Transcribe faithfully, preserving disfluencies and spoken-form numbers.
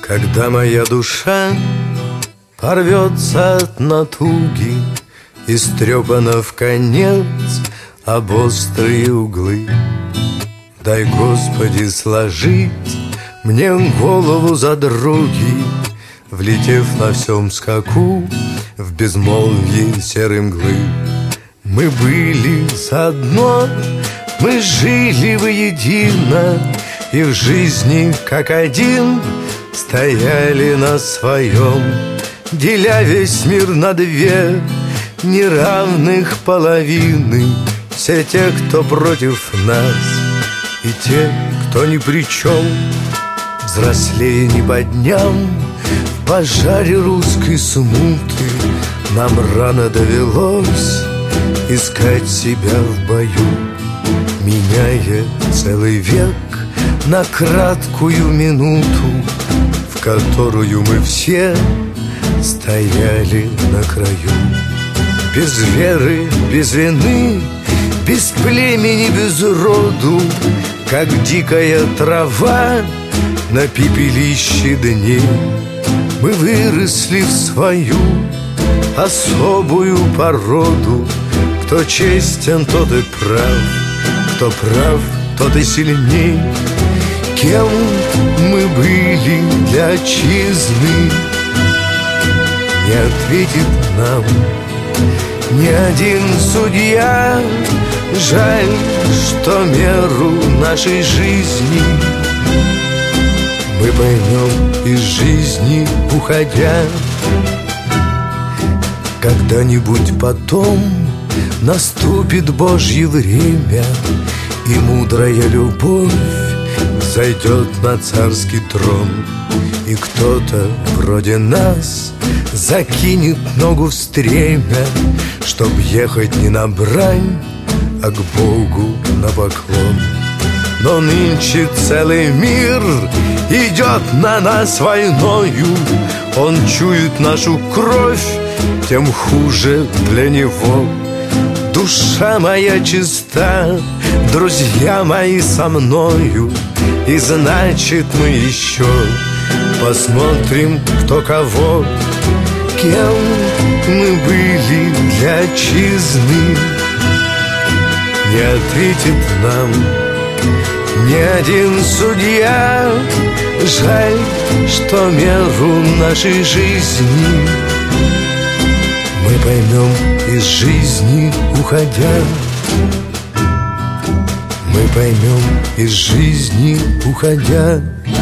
Когда моя душа порвется от натуги, истрепана в конец об острые углы, дай, Господи, сложить мне голову за други, влетев на всем скаку в безмолвье серой мглы. Мы были заодно, мы жили воедино, и в жизни как один стояли на своем, деля весь мир на две неравных половины. Все те, кто против нас, и те, кто ни при чем. Взрослее не по дням, в пожаре русской смуты нам рано довелось искать себя в бою, меняя целый век на краткую минуту, в которую мы все стояли на краю. Без веры, без вины, без племени, без роду, как дикая трава на пепелище дней, мы выросли в свою особую породу. Кто честен, тот и прав, кто прав, тот и сильней. Кем мы были для отчизны, не ответит нам ни один судья. Жаль, что меру нашей жизни мы поймем из жизни уходя. Когда-нибудь потом наступит Божье время, и мудрая любовь зайдет на царский трон, и кто-то вроде нас закинет ногу в стремя, чтоб ехать не на брань, а к Богу на поклон. Но нынче целый мир идет на нас войною, он чует нашу кровь, тем хуже для него. Душа моя чиста, друзья мои со мною, и значит мы еще посмотрим, кто кого. Кем мы были для отчизны, не ответит нам ни один судья. Жаль, что меру нашей жизни мы поймем из жизни уходя. Мы поймем из жизни уходя.